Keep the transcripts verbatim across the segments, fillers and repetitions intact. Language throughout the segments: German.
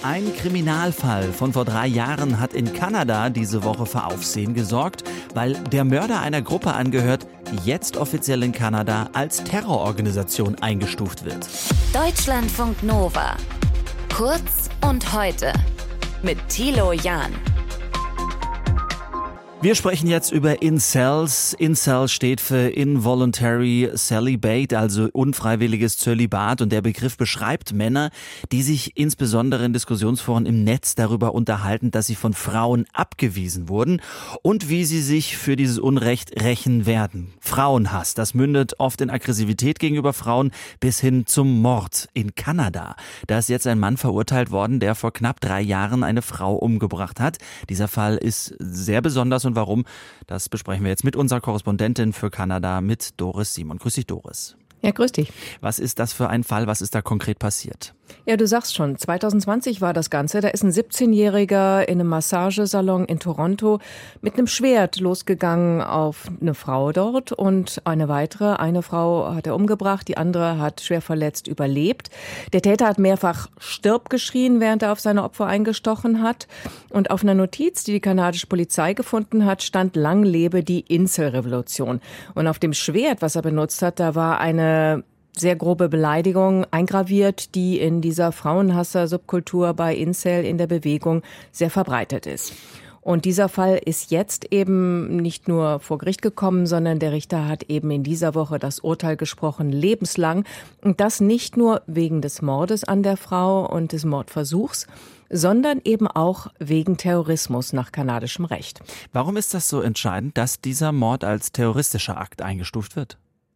Ein Kriminalfall von vor drei Jahren hat in Kanada diese Woche für Aufsehen gesorgt, weil der Mörder einer Gruppe angehört, die jetzt offiziell in Kanada als Terrororganisation eingestuft wird. Deutschlandfunk Nova. Kurz und heute mit Thilo Jahn. Wir sprechen jetzt über Incels. Incel steht für Involuntary Celibate, also unfreiwilliges Zölibat. Und der Begriff beschreibt Männer, die sich insbesondere in Diskussionsforen im Netz darüber unterhalten, dass sie von Frauen abgewiesen wurden und wie sie sich für dieses Unrecht rächen werden. Frauenhass, das mündet oft in Aggressivität gegenüber Frauen bis hin zum Mord. In Kanada, da ist jetzt ein Mann verurteilt worden, der vor knapp drei Jahren eine Frau umgebracht hat. Dieser Fall ist sehr besonders und warum, das besprechen wir jetzt mit unserer Korrespondentin für Kanada, mit Doris Simon. Grüß dich, Doris. Ja, grüß dich. Was ist das für ein Fall? Was ist da konkret passiert? Ja, du sagst schon, zwanzig zwanzig war das Ganze. Da ist ein siebzehnjähriger in einem Massagesalon in Toronto mit einem Schwert losgegangen auf eine Frau dort und eine weitere. Eine Frau hat er umgebracht, die andere hat schwer verletzt überlebt. Der Täter hat mehrfach „Stirb" geschrien, während er auf seine Opfer eingestochen hat. Und auf einer Notiz, die die kanadische Polizei gefunden hat, stand „Lang lebe die Incel-Revolution". Und auf dem Schwert, was er benutzt hat, da war eine sehr grobe Beleidigung eingraviert, die in dieser Frauenhasser-Subkultur bei Incel in der Bewegung sehr verbreitet ist. Und dieser Fall ist jetzt eben nicht nur vor Gericht gekommen, sondern der Richter hat eben in dieser Woche das Urteil gesprochen, lebenslang. Und das nicht nur wegen des Mordes an der Frau und des Mordversuchs, sondern eben auch wegen Terrorismus nach kanadischem Recht. Warum ist das so entscheidend, dass dieser Mord als terroristischer Akt eingestuft wird?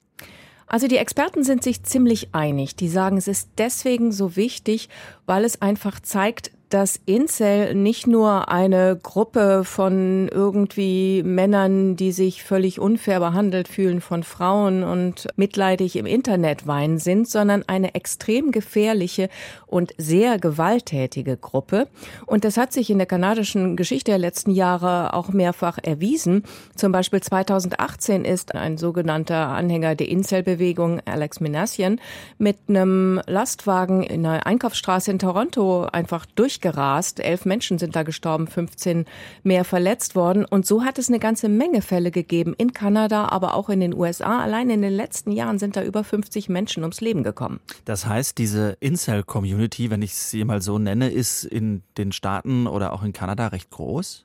Also die Experten sind sich ziemlich einig. Die sagen, es ist deswegen so wichtig, weil es einfach zeigt, dass Incel nicht nur eine Gruppe von irgendwie Männern, die sich völlig unfair behandelt fühlen von Frauen und mitleidig im Internet weinen sind, sondern eine extrem gefährliche und sehr gewalttätige Gruppe. Und das hat sich in der kanadischen Geschichte der letzten Jahre auch mehrfach erwiesen. Zum Beispiel zweitausendachtzehn ist ein sogenannter Anhänger der Incel-Bewegung, Alex Minassian, mit einem Lastwagen in einer Einkaufsstraße in Toronto einfach durch gerast. Elf Menschen sind da gestorben, fünfzehn mehr verletzt worden. Und so hat es eine ganze Menge Fälle gegeben in Kanada, aber auch in den U S A. Allein in den letzten Jahren sind da über fünfzig Menschen ums Leben gekommen. Das heißt, diese Incel-Community, wenn ich sie mal so nenne, ist in den Staaten oder auch in Kanada recht groß?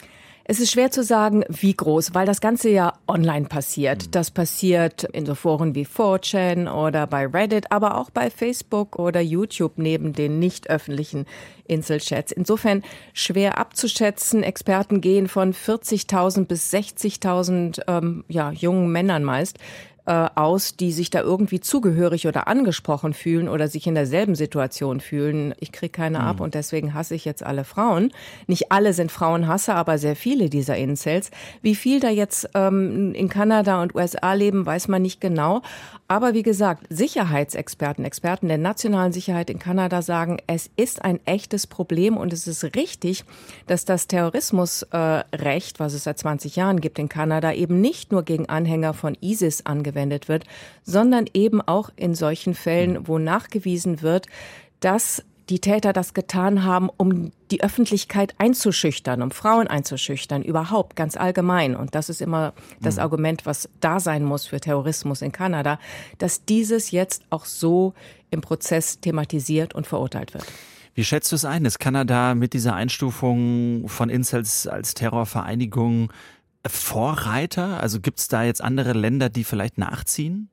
Es ist schwer zu sagen, wie groß, weil das Ganze ja online passiert. Das passiert in so Foren wie four chan oder bei Reddit, aber auch bei Facebook oder YouTube neben den nicht öffentlichen Incel-Chats. Insofern schwer abzuschätzen. Experten gehen von vierzigtausend bis sechzigtausend ähm, ja, jungen Männern meist aus, die sich da irgendwie zugehörig oder angesprochen fühlen oder sich in derselben Situation fühlen. Ich kriege keine ab und deswegen hasse ich jetzt alle Frauen. Nicht alle sind Frauenhasser, aber sehr viele dieser Incels. Wie viel da jetzt ähm, in Kanada und U S A leben, weiß man nicht genau. Aber wie gesagt, Sicherheitsexperten, Experten der nationalen Sicherheit in Kanada sagen, es ist ein echtes Problem und es ist richtig, dass das Terrorismusrecht, was es seit zwanzig Jahren gibt in Kanada, eben nicht nur gegen Anhänger von ISIS angewendet wird, sondern eben auch in solchen Fällen, wo nachgewiesen wird, dass die Täter das getan haben, um die Öffentlichkeit einzuschüchtern, um Frauen einzuschüchtern, überhaupt ganz allgemein. Und das ist immer das Argument, was da sein muss für Terrorismus in Kanada, dass dieses jetzt auch so im Prozess thematisiert und verurteilt wird. Wie schätzt du es ein? Ist Kanada mit dieser Einstufung von Incels als Terrorvereinigung Vorreiter? Also gibt es da jetzt andere Länder, die vielleicht nachziehen?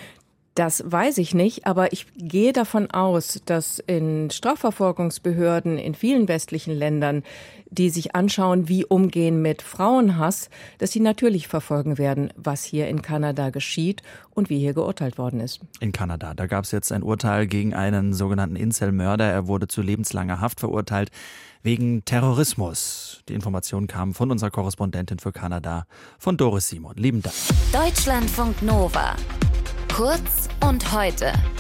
Das weiß ich nicht, aber ich gehe davon aus, dass in Strafverfolgungsbehörden in vielen westlichen Ländern, die sich anschauen, wie umgehen mit Frauenhass, dass sie natürlich verfolgen werden, was hier in Kanada geschieht und wie hier geurteilt worden ist. In Kanada, da gab es jetzt ein Urteil gegen einen sogenannten Incel-Mörder. Er wurde zu lebenslanger Haft verurteilt wegen Terrorismus. Die Informationen kamen von unserer Korrespondentin für Kanada, von Doris Simon. Lieben Dank. Deutschlandfunk Nova. Kurz und heute.